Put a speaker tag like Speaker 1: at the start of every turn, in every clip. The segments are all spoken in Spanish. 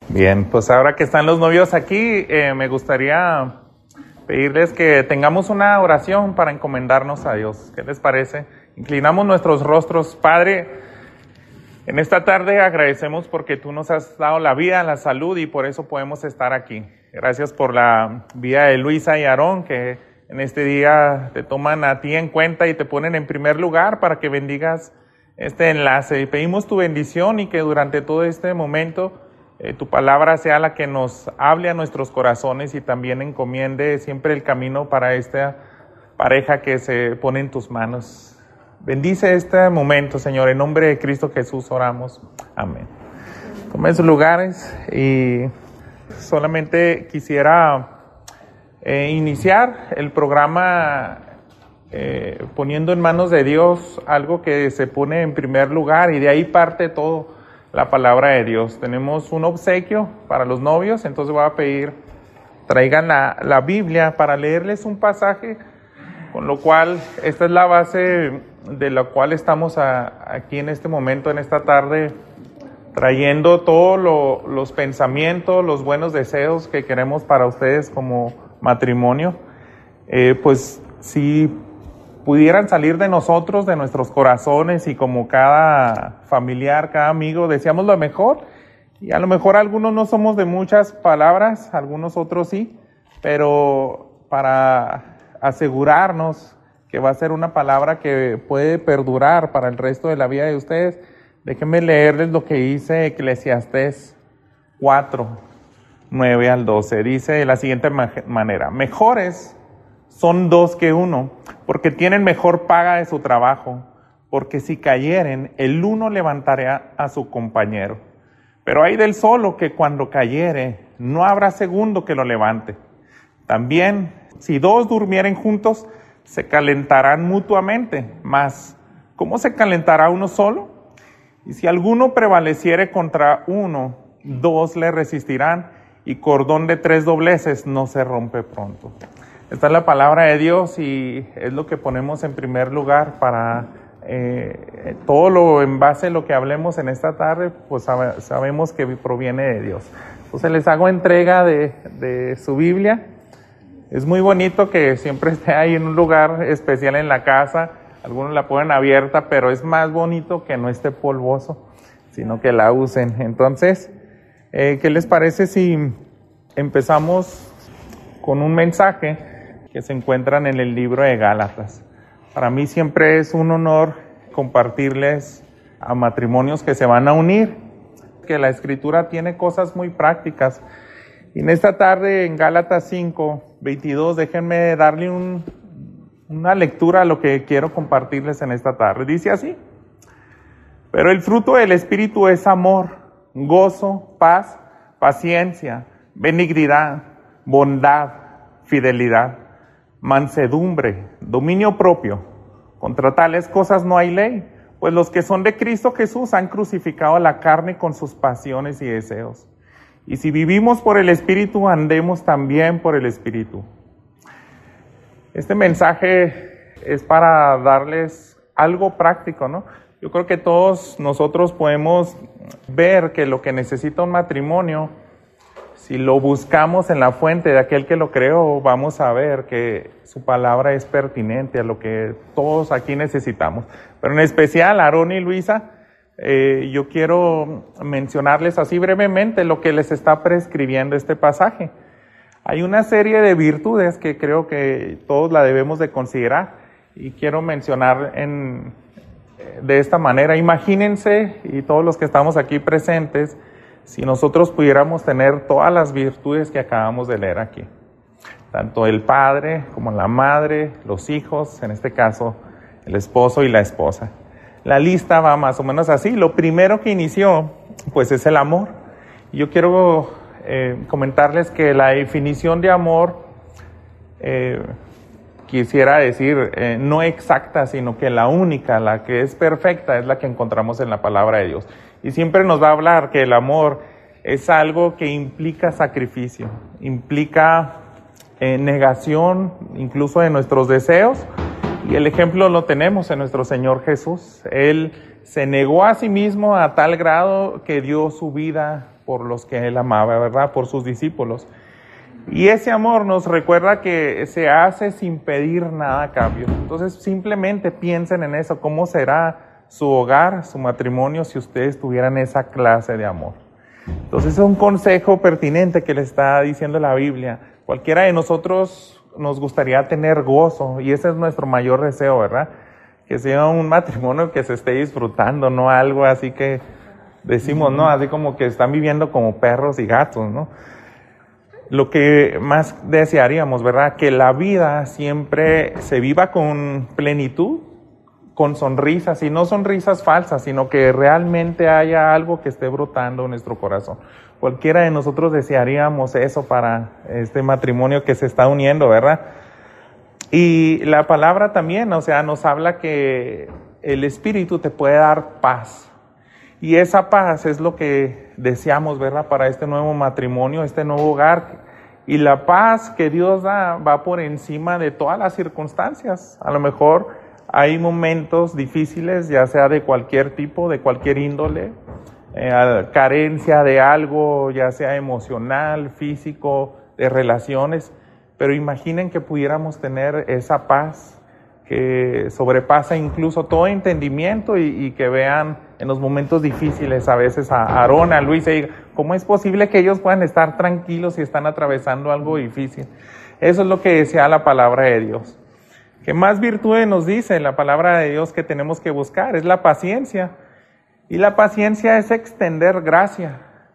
Speaker 1: Bien, pues ahora que están los novios aquí, me gustaría pedirles que tengamos una oración para encomendarnos a Dios. ¿Qué les parece? Inclinamos nuestros rostros. Padre, en esta tarde agradecemos porque tú nos has dado la vida, la salud y por eso podemos estar aquí. Gracias por la vida de Luisa y Aarón, que en este día te toman a ti en cuenta y te ponen en primer lugar para que bendigas este enlace. Y pedimos tu bendición y que durante todo este momento tu palabra sea la que nos hable a nuestros corazones y también encomiende siempre el camino para esta pareja que se pone en tus manos. Bendice este momento, Señor, en nombre de Cristo Jesús oramos. Amén. Tomen sus lugares y solamente quisiera iniciar el programa poniendo en manos de Dios algo que se pone en primer lugar y de ahí parte todo. La palabra de Dios. Tenemos un obsequio para los novios, entonces voy a pedir, traigan la Biblia para leerles un pasaje, con lo cual esta es la base de la cual estamos aquí en este momento, en esta tarde, trayendo todos los pensamientos, los buenos deseos que queremos para ustedes como matrimonio. Pues si pudieran salir de nosotros, de nuestros corazones y como cada familiar, cada amigo, deseamos lo mejor y a lo mejor algunos no somos de muchas palabras, algunos otros sí, pero para asegurarnos que va a ser una palabra que puede perdurar para el resto de la vida de ustedes, déjenme leerles lo que dice Eclesiastés 4, 9 al 12. Dice de la siguiente manera: mejores son dos que uno, porque tienen mejor paga de su trabajo, porque si cayeren, el uno levantará a su compañero. Pero hay del solo que cuando cayere, no habrá segundo que lo levante. También, si dos durmieren juntos, se calentarán mutuamente, mas ¿cómo se calentará uno solo? Y si alguno prevaleciere contra uno, dos le resistirán, y cordón de 3 dobleces no se rompe pronto. Esta es la palabra de Dios y es lo que ponemos en primer lugar para todo lo en base a lo que hablemos en esta tarde, pues sabemos que proviene de Dios. Entonces les hago entrega de su Biblia. Es muy bonito que siempre esté ahí en un lugar especial en la casa. Algunos la ponen abierta, pero es más bonito que no esté polvoso, sino que la usen. Entonces, ¿qué les parece si empezamos con un mensaje que se encuentran en el libro de Gálatas? Para mí siempre es un honor compartirles a matrimonios que se van a unir, que la Escritura tiene cosas muy prácticas. Y en esta tarde en Gálatas 5, 22, déjenme darle una lectura a lo que quiero compartirles en esta tarde. Dice así: pero el fruto del Espíritu es amor, gozo, paz, paciencia, benignidad, bondad, fidelidad, mansedumbre, dominio propio. Contra tales cosas no hay ley, pues los que son de Cristo Jesús han crucificado la carne con sus pasiones y deseos. Y si vivimos por el Espíritu, andemos también por el Espíritu. Este mensaje es para darles algo práctico, ¿no? Yo creo que todos nosotros podemos ver que lo que necesita un matrimonio, si lo buscamos en la fuente de aquel que lo creó, vamos a ver que su palabra es pertinente a lo que todos aquí necesitamos. Pero en especial Aarón y Luisa, yo quiero mencionarles así brevemente lo que les está prescribiendo este pasaje. Hay una serie de virtudes que creo que todos la debemos de considerar y quiero mencionar de esta manera. Imagínense, y todos los que estamos aquí presentes, si nosotros pudiéramos tener todas las virtudes que acabamos de leer aquí, tanto el padre como la madre, los hijos, en este caso el esposo y la esposa. La lista va más o menos así. Lo primero que inició, pues es el amor. Yo quiero comentarles que la definición de amor, quisiera decir, no exacta, sino que la única, la que es perfecta, es la que encontramos en la palabra de Dios. Y siempre nos va a hablar que el amor es algo que implica sacrificio, implica negación incluso de nuestros deseos. Y el ejemplo lo tenemos en nuestro Señor Jesús. Él se negó a sí mismo a tal grado que dio su vida por los que Él amaba, ¿verdad? Por sus discípulos. Y ese amor nos recuerda que se hace sin pedir nada a cambio. Entonces simplemente piensen en eso, cómo será su hogar, su matrimonio, si ustedes tuvieran esa clase de amor. Entonces es un consejo pertinente que le está diciendo la Biblia. Cualquiera de nosotros nos gustaría tener gozo, y ese es nuestro mayor deseo, ¿verdad? Que sea un matrimonio que se esté disfrutando, no algo así que decimos, ¿no? Así como que están viviendo como perros y gatos, ¿no? Lo que más desearíamos, ¿verdad? Que la vida siempre se viva con plenitud, con sonrisas, y no sonrisas falsas, sino que realmente haya algo que esté brotando en nuestro corazón. Cualquiera de nosotros desearíamos eso para este matrimonio que se está uniendo, ¿verdad? Y la palabra también, o sea, nos habla que el Espíritu te puede dar paz. Y esa paz es lo que deseamos, ¿verdad? Para este nuevo matrimonio, este nuevo hogar. Y la paz que Dios da va por encima de todas las circunstancias. A lo mejor hay momentos difíciles, ya sea de cualquier tipo, de cualquier índole, carencia de algo, ya sea emocional, físico, de relaciones. Pero imaginen que pudiéramos tener esa paz que sobrepasa incluso todo entendimiento y que vean en los momentos difíciles a veces a Aarón, a Luis, y digan, ¿cómo es posible que ellos puedan estar tranquilos si están atravesando algo difícil? Eso es lo que decía la palabra de Dios. ¿Qué más virtudes nos dice la palabra de Dios que tenemos que buscar? Es la paciencia. Y la paciencia es extender gracia.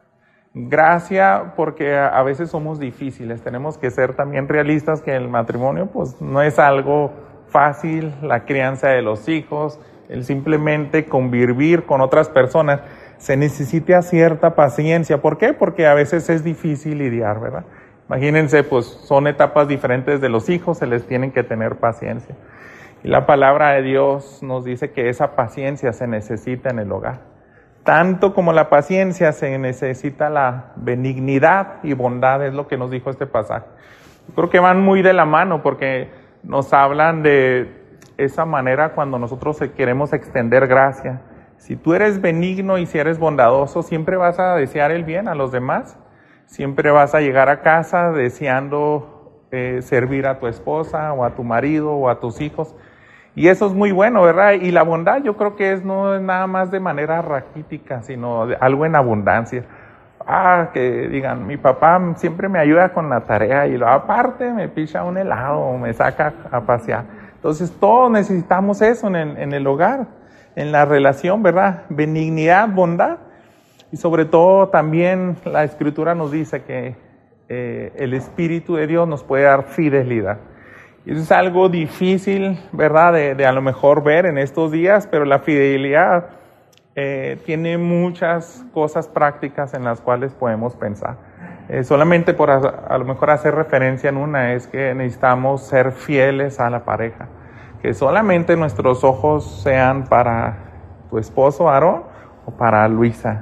Speaker 1: Gracia porque a veces somos difíciles. Tenemos que ser también realistas que el matrimonio pues no es algo fácil, la crianza de los hijos, el simplemente convivir con otras personas, se necesita cierta paciencia. ¿Por qué? Porque a veces es difícil lidiar, ¿verdad? Imagínense, pues son etapas diferentes de los hijos, se les tienen que tener paciencia. Y la palabra de Dios nos dice que esa paciencia se necesita en el hogar. Tanto como la paciencia se necesita la benignidad y bondad, es lo que nos dijo este pasaje. Yo creo que van muy de la mano porque nos hablan de esa manera cuando nosotros queremos extender gracia. Si tú eres benigno y si eres bondadoso, siempre vas a desear el bien a los demás. Siempre vas a llegar a casa deseando servir a tu esposa o a tu marido o a tus hijos. Y eso es muy bueno, ¿verdad? Y la bondad yo creo que no es nada más de manera raquítica, sino algo en abundancia. Que digan, mi papá siempre me ayuda con la tarea y aparte me picha un helado o me saca a pasear. Entonces todos necesitamos eso en el hogar, en la relación, ¿verdad? Benignidad, bondad. Y sobre todo también la Escritura nos dice que el Espíritu de Dios nos puede dar fidelidad. Y eso es algo difícil, ¿verdad? De a lo mejor ver en estos días, pero la fidelidad tiene muchas cosas prácticas en las cuales podemos pensar. Solamente por a lo mejor hacer referencia en una es que necesitamos ser fieles a la pareja. Que solamente nuestros ojos sean para tu esposo Aarón o para Luisa.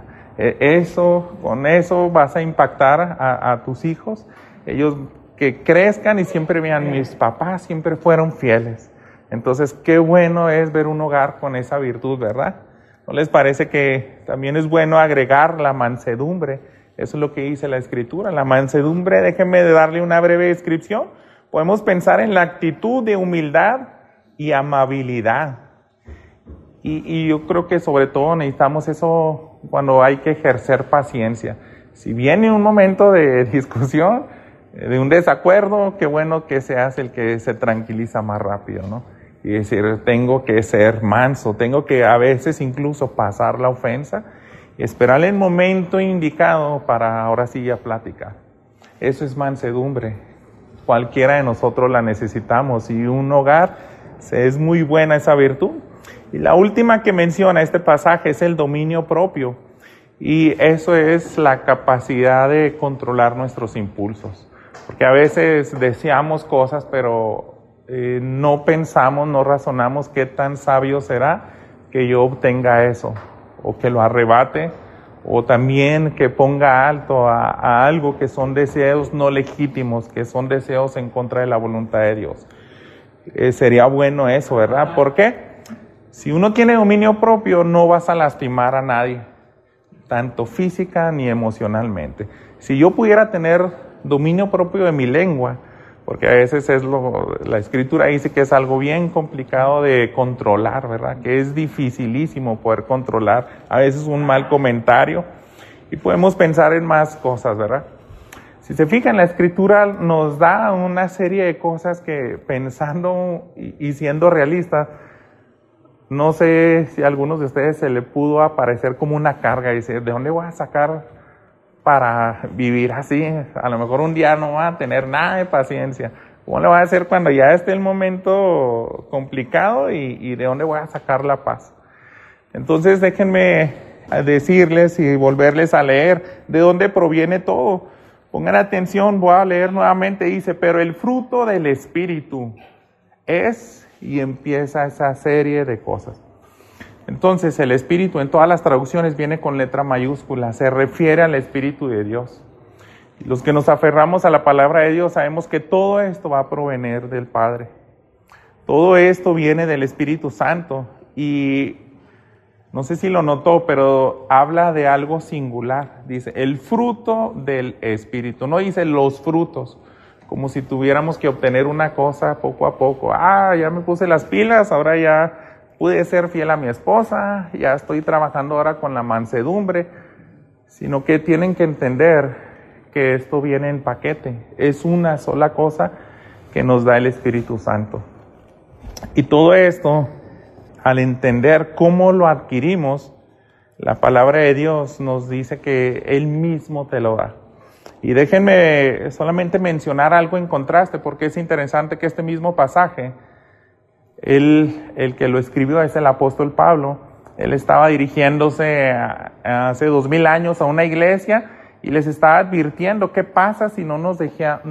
Speaker 1: Con eso vas a impactar a tus hijos. Ellos que crezcan y siempre vean, mis papás siempre fueron fieles. Entonces, qué bueno es ver un hogar con esa virtud, ¿verdad? ¿No les parece que también es bueno agregar la mansedumbre? Eso es lo que dice la Escritura. La mansedumbre, déjenme darle una breve descripción. Podemos pensar en la actitud de humildad y amabilidad. Y yo creo que sobre todo necesitamos eso cuando hay que ejercer paciencia. Si viene un momento de discusión, de un desacuerdo, qué bueno que seas el que se tranquiliza más rápido, ¿no? Y decir, tengo que ser manso, tengo que a veces incluso pasar la ofensa y esperar el momento indicado para ahora sí ya platicar. Eso es mansedumbre. Cualquiera de nosotros la necesitamos y un hogar es muy buena esa virtud. Y la última que menciona este pasaje es el dominio propio. Y eso es la capacidad de controlar nuestros impulsos. Porque a veces deseamos cosas, pero no pensamos, no razonamos qué tan sabio será que yo obtenga eso, o que lo arrebate, o también que ponga alto a algo que son deseos no legítimos, que son deseos en contra de la voluntad de Dios. Sería bueno eso, ¿verdad? ¿Por qué? Si uno tiene dominio propio, no vas a lastimar a nadie. tanto física ni emocionalmente. Si yo pudiera tener dominio propio de mi lengua, porque a veces la Escritura dice que es algo bien complicado de controlar, ¿verdad? Que es dificilísimo poder controlar a veces un mal comentario y podemos pensar en más cosas, ¿verdad? Si se fijan, la Escritura nos da una serie de cosas que pensando y siendo realistas, no sé si a algunos de ustedes se le pudo aparecer como una carga y decir, ¿de dónde voy a sacar para vivir así? A lo mejor un día no va a tener nada de paciencia. ¿Cómo le voy a hacer cuando ya esté el momento complicado y de dónde voy a sacar la paz? Entonces déjenme decirles y volverles a leer de dónde proviene todo. Pongan atención, voy a leer nuevamente, dice, pero el fruto del Espíritu es... y empieza esa serie de cosas. Entonces, el Espíritu en todas las traducciones viene con letra mayúscula, se refiere al Espíritu de Dios. Los que nos aferramos a la palabra de Dios sabemos que todo esto va a provenir del Padre. Todo esto viene del Espíritu Santo y no sé si lo notó, pero habla de algo singular. Dice, el fruto del Espíritu, no dice los frutos, como si tuviéramos que obtener una cosa poco a poco. Ya me puse las pilas, ahora ya pude ser fiel a mi esposa, ya estoy trabajando ahora con la mansedumbre, sino que tienen que entender que esto viene en paquete. Es una sola cosa que nos da el Espíritu Santo. Y todo esto, al entender cómo lo adquirimos, la palabra de Dios nos dice que Él mismo te lo da. Y déjenme solamente mencionar algo en contraste, porque es interesante que este mismo pasaje, el que lo escribió es el apóstol Pablo. Él estaba dirigiéndose hace 2000 años a una iglesia y les estaba advirtiendo qué pasa si no nos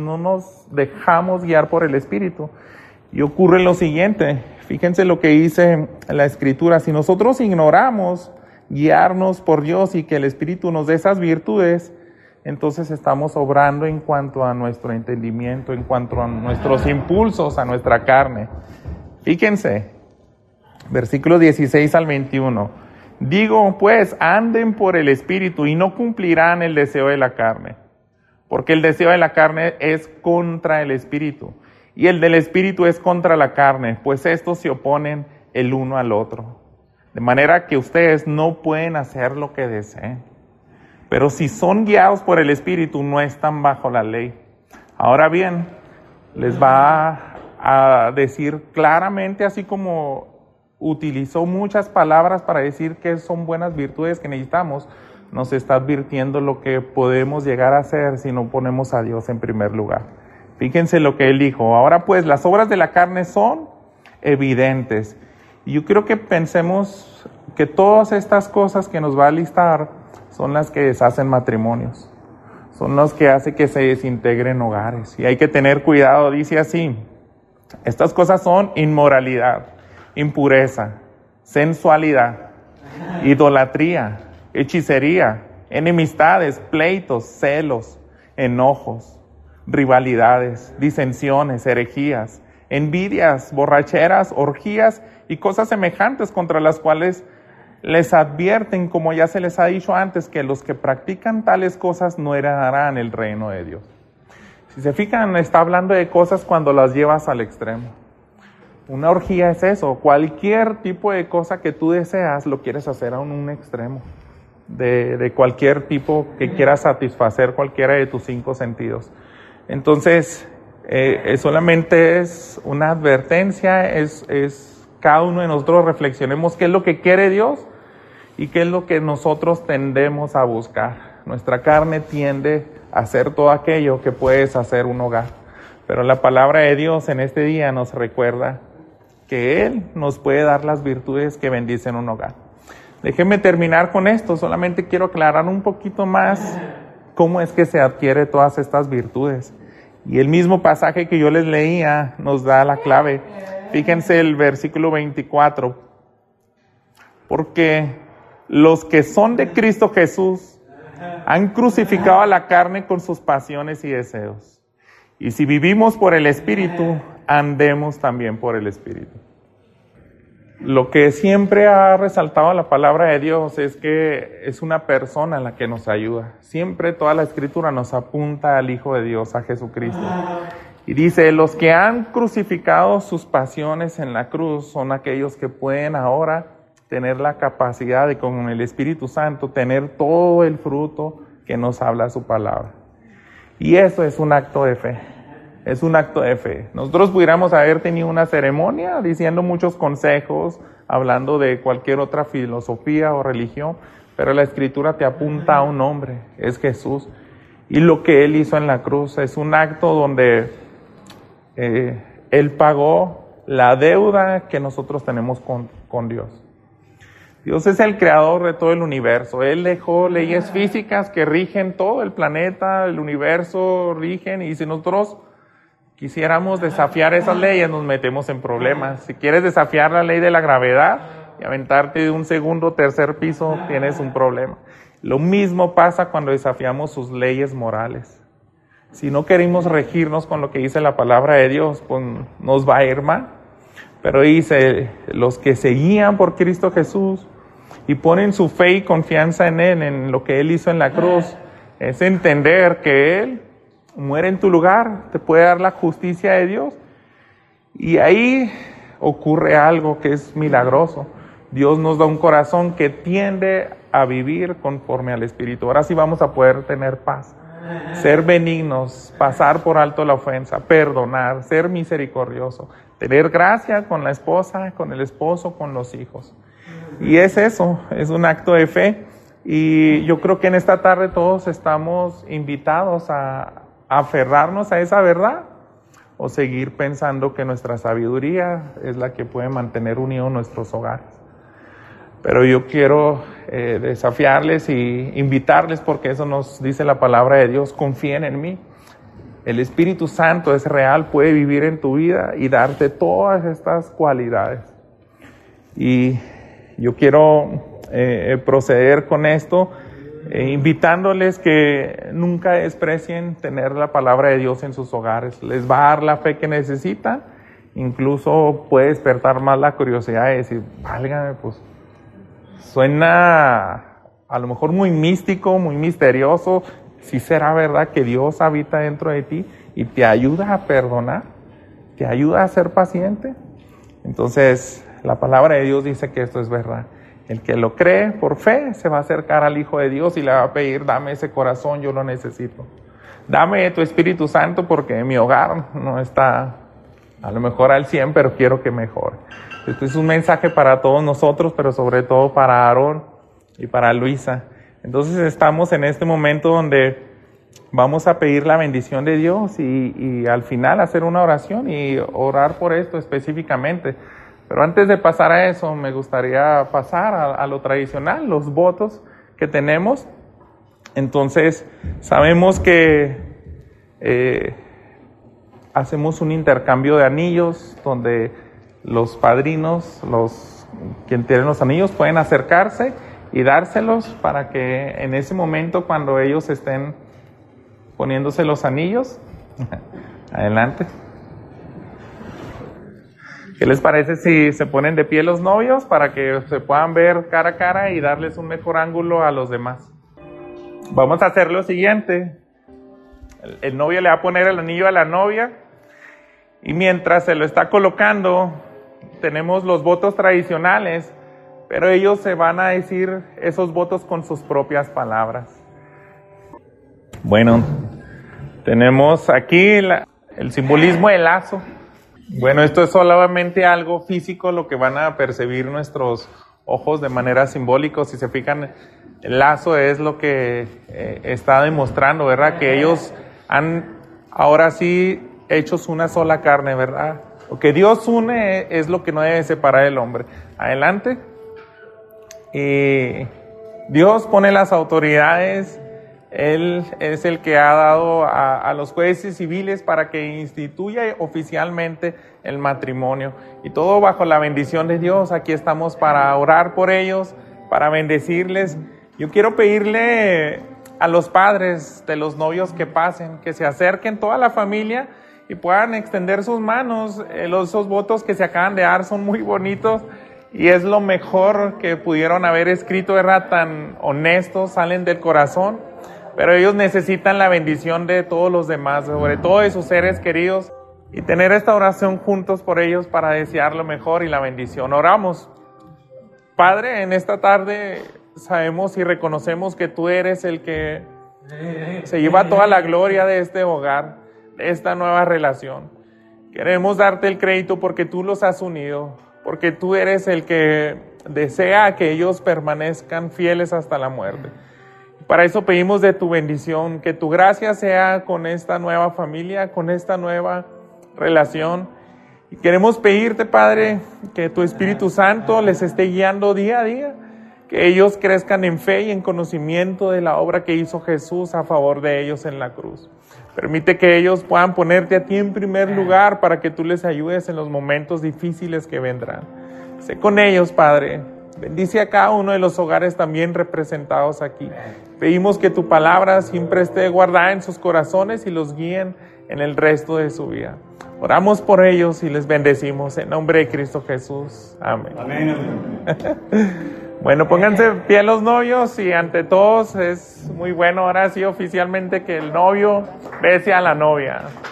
Speaker 1: dejamos guiar por el Espíritu. Y ocurre lo siguiente, fíjense lo que dice la Escritura, si nosotros ignoramos guiarnos por Dios y que el Espíritu nos dé esas virtudes, entonces estamos obrando en cuanto a nuestro entendimiento, en cuanto a nuestros impulsos, a nuestra carne. Fíjense, versículos 16 al 21. Digo, pues, anden por el Espíritu y no cumplirán el deseo de la carne, porque el deseo de la carne es contra el Espíritu, y el del Espíritu es contra la carne, pues estos se oponen el uno al otro. De manera que ustedes no pueden hacer lo que deseen. Pero si son guiados por el Espíritu, no están bajo la ley. Ahora bien, les va a decir claramente, así como utilizó muchas palabras para decir que son buenas virtudes que necesitamos, nos está advirtiendo lo que podemos llegar a hacer si no ponemos a Dios en primer lugar. Fíjense lo que Él dijo. Ahora pues, las obras de la carne son evidentes. Y yo quiero que pensemos que todas estas cosas que nos va a listar son las que deshacen matrimonios, son las que hacen que se desintegren hogares. Y hay que tener cuidado, dice así, estas cosas son inmoralidad, impureza, sensualidad, idolatría, hechicería, enemistades, pleitos, celos, enojos, rivalidades, disensiones, herejías, envidias, borracheras, orgías y cosas semejantes contra las cuales les advierten, como ya se les ha dicho antes, que los que practican tales cosas no heredarán el reino de Dios. Si se fijan, está hablando de cosas cuando las llevas al extremo. Una orgía es eso, cualquier tipo de cosa que tú deseas lo quieres hacer a un extremo, de cualquier tipo que quieras satisfacer cualquiera de tus 5 sentidos. Entonces, solamente es una advertencia, es cada uno de nosotros reflexionemos qué es lo que quiere Dios y qué es lo que nosotros tendemos a buscar. Nuestra carne tiende a hacer todo aquello que puedes hacer un hogar, pero la palabra de Dios en este día nos recuerda que Él nos puede dar las virtudes que bendicen un hogar. Déjenme terminar con esto, solamente quiero aclarar un poquito más cómo es que se adquiere todas estas virtudes. Y el mismo pasaje que yo les leía nos da la clave. Fíjense el versículo 24. Porque los que son de Cristo Jesús han crucificado a la carne con sus pasiones y deseos. Y si vivimos por el Espíritu, andemos también por el Espíritu. Lo que siempre ha resaltado la palabra de Dios es que es una persona la que nos ayuda. Siempre toda la Escritura nos apunta al Hijo de Dios, a Jesucristo. Y dice, los que han crucificado sus pasiones en la cruz son aquellos que pueden ahora tener la capacidad de, con el Espíritu Santo, tener todo el fruto que nos habla su palabra. Y eso es un acto de fe. Es un acto de fe. Nosotros pudiéramos haber tenido una ceremonia diciendo muchos consejos, hablando de cualquier otra filosofía o religión, pero la Escritura te apunta a un hombre, es Jesús. Y lo que Él hizo en la cruz es un acto donde Él pagó la deuda que nosotros tenemos con Dios. Dios es el creador de todo el universo. Él dejó leyes físicas que rigen todo el planeta, el universo rigen, y si nosotros quisiéramos desafiar esas leyes, nos metemos en problemas. Si quieres desafiar la ley de la gravedad y aventarte de un segundo o tercer piso, tienes un problema. Lo mismo pasa cuando desafiamos sus leyes morales. Si no queremos regirnos con lo que dice la palabra de Dios, pues nos va a ir mal. Pero dice, los que se guían por Cristo Jesús y ponen su fe y confianza en Él, en lo que Él hizo en la cruz, es entender que Él muere en tu lugar, te puede dar la justicia de Dios. Y ahí ocurre algo que es milagroso. Dios nos da un corazón que tiende a vivir conforme al Espíritu. Ahora sí vamos a poder tener paz, ser benignos, pasar por alto la ofensa, perdonar, ser misericordioso, tener gracia con la esposa, con el esposo, con los hijos. Y es eso, es un acto de fe. Y yo creo que en esta tarde todos estamos invitados a aferrarnos a esa verdad o seguir pensando que nuestra sabiduría es la que puede mantener unidos nuestros hogares. Pero yo quiero desafiarles y invitarles, porque eso nos dice la palabra de Dios: confíen en mí. El Espíritu Santo es real, puede vivir en tu vida y darte todas estas cualidades. Y yo quiero proceder con esto, invitándoles que nunca desprecien tener la palabra de Dios en sus hogares. Les va a dar la fe que necesitan. Incluso puede despertar más la curiosidad de decir, válgame, pues suena a lo mejor muy místico, muy misterioso. Si será verdad que Dios habita dentro de ti y te ayuda a perdonar, te ayuda a ser paciente. Entonces, la palabra de Dios dice que esto es verdad. El que lo cree por fe se va a acercar al Hijo de Dios y le va a pedir, dame ese corazón, yo lo necesito. Dame tu Espíritu Santo porque mi hogar no está a lo mejor al 100, pero quiero que mejore. Este es un mensaje para todos nosotros, pero sobre todo para Aarón y para Luisa. Entonces estamos en este momento donde vamos a pedir la bendición de Dios y al final hacer una oración y orar por esto específicamente. Pero antes de pasar a eso, me gustaría pasar a lo tradicional, los votos que tenemos. Entonces, sabemos que hacemos un intercambio de anillos donde los padrinos, quien tienen los anillos, pueden acercarse y dárselos para que en ese momento, cuando ellos estén poniéndose los anillos, adelante. ¿Qué les parece si se ponen de pie los novios para que se puedan ver cara a cara y darles un mejor ángulo a los demás? Vamos a hacer lo siguiente. El novio le va a poner el anillo a la novia y mientras se lo está colocando, tenemos los votos tradicionales, pero ellos se van a decir esos votos con sus propias palabras. Bueno, tenemos aquí el simbolismo del lazo. Bueno, esto es solamente algo físico, lo que van a percibir nuestros ojos de manera simbólica. Si se fijan, el lazo es lo que está demostrando, ¿verdad? Que ellos han ahora sí hechos una sola carne, ¿verdad? Lo que Dios une es lo que no debe separar el hombre. Adelante. Y Dios pone las autoridades. Él es el que ha dado a los jueces civiles para que instituya oficialmente el matrimonio. Y todo bajo la bendición de Dios. Aquí estamos para orar por ellos, para bendecirles. Yo quiero pedirle a los padres de los novios que pasen, que se acerquen toda la familia y puedan extender sus manos. Esos votos que se acaban de dar son muy bonitos y es lo mejor que pudieron haber escrito, era tan honestos, salen del corazón, pero ellos necesitan la bendición de todos los demás, sobre todo de sus seres queridos, y tener esta oración juntos por ellos para desear lo mejor y la bendición. Oramos. Padre, en esta tarde sabemos y reconocemos que tú eres el que se lleva toda la gloria de este hogar, de esta nueva relación. Queremos darte el crédito porque tú los has unido, porque tú eres el que desea que ellos permanezcan fieles hasta la muerte. Para eso pedimos de tu bendición, que tu gracia sea con esta nueva familia, con esta nueva relación. Y queremos pedirte, Padre, que tu Espíritu Santo les esté guiando día a día, que ellos crezcan en fe y en conocimiento de la obra que hizo Jesús a favor de ellos en la cruz. Permite que ellos puedan ponerte a ti en primer lugar para que tú les ayudes en los momentos difíciles que vendrán. Sé con ellos, Padre. Bendice a cada uno de los hogares también representados aquí. Pedimos que tu palabra siempre esté guardada en sus corazones y los guíen en el resto de su vida. Oramos por ellos y les bendecimos en nombre de Cristo Jesús. Amén. Amén. Bueno, pónganse de pie los novios y ante todos es muy bueno ahora sí oficialmente que el novio bese a la novia.